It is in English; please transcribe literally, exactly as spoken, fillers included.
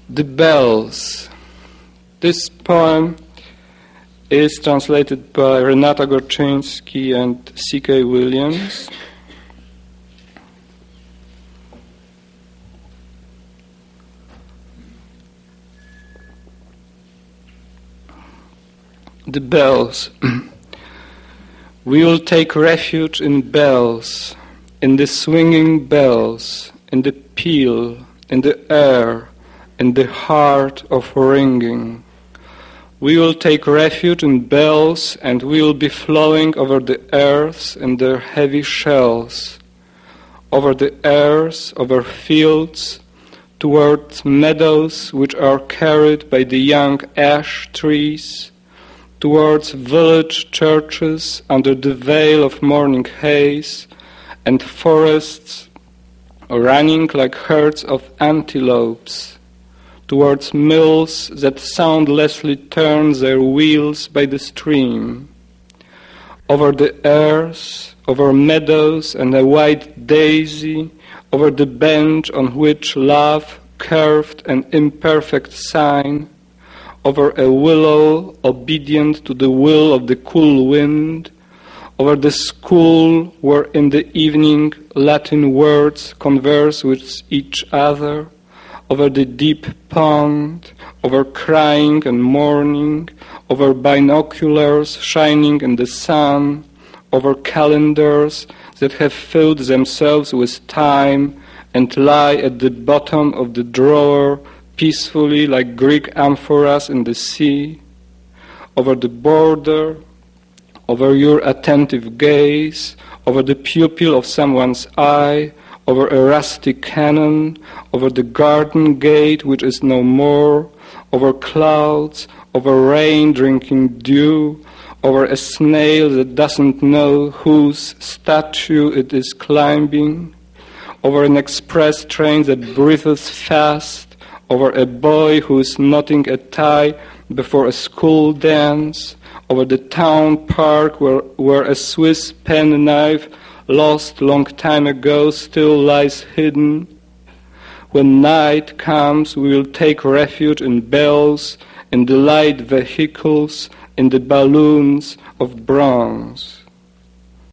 The Bells. This poem is translated by Renata Gorczyński and C K Williams. The bells. We will take refuge in bells, in the swinging bells, in the peal, in the air, in the heart of ringing. We will take refuge in bells, and we will be flowing over the earth in their heavy shells, over the airs, over fields, towards meadows which are carried by the young ash trees, towards village churches under the veil of morning haze, and forests running like herds of antelopes, towards mills that soundlessly turn their wheels by the stream, over the airs, over meadows and a white daisy, over the bench on which love carved an imperfect sign, over a willow obedient to the will of the cool wind, over the school where in the evening Latin words converse with each other, over the deep pond, over crying and mourning, over binoculars shining in the sun, over calendars that have filled themselves with time and lie at the bottom of the drawer peacefully like Greek amphoras in the sea, over the border, over your attentive gaze, over the pupil of someone's eye, over a rusty cannon, over the garden gate which is no more, over clouds, over rain drinking dew, over a snail that doesn't know whose statue it is climbing, over an express train that breathes fast, over a boy who is knotting a tie before a school dance, over the town park where, where a Swiss penknife lost long time ago still lies hidden. When night comes, we will take refuge in bells, in the light vehicles, in the balloons of bronze.